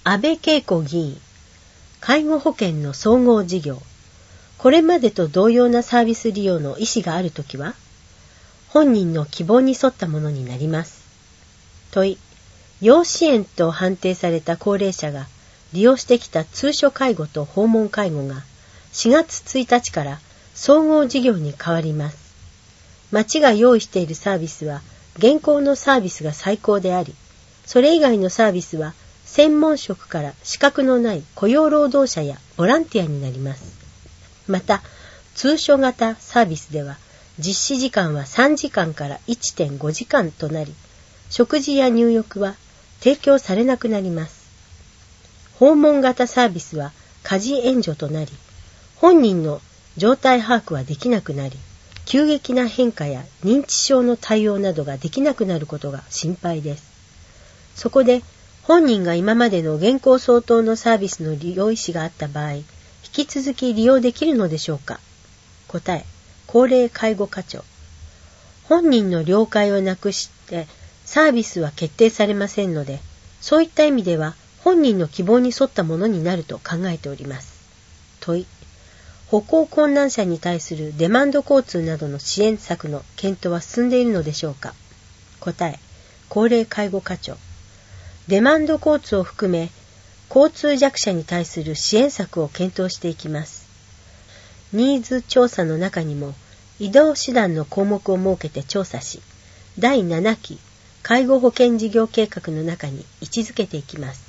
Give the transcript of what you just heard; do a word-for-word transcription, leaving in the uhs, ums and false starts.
安倍恵子議員、介護保険の総合事業。これまでと同様なサービス利用の意思があるときは、本人の希望に沿ったものになります。問い、要支援と判定された高齢者が利用してきた通所介護と訪問介護がしがつついたちから総合事業に変わります。町が用意しているサービスは現行のサービスが最高であり、それ以外のサービスは専門職から資格のない雇用労働者やボランティアになります。また、通所型サービスでは実施時間はさんじかんから いってんごじかんとなり、食事や入浴は提供されなくなります。訪問型サービスは家事援助となり、本人の状態把握はできなくなり、急激な変化や認知症の対応などができなくなることが心配です。そこで、本人が今までの現行相当のサービスの利用意思があった場合、引き続き利用できるのでしょうか。答え、高齢介護課長。本人の了解をなくしてサービスは決定されませんので、そういった意味では本人の希望に沿ったものになると考えております。問い、歩行困難者に対するデマンド交通などの支援策の検討は進んでいるのでしょうか。答え、高齢介護課長。デマンド交通を含め、交通弱者に対する支援策を検討していきます。ニーズ調査の中にも、移動手段の項目を設けて調査し、だいななき介護保険事業計画の中に位置づけていきます。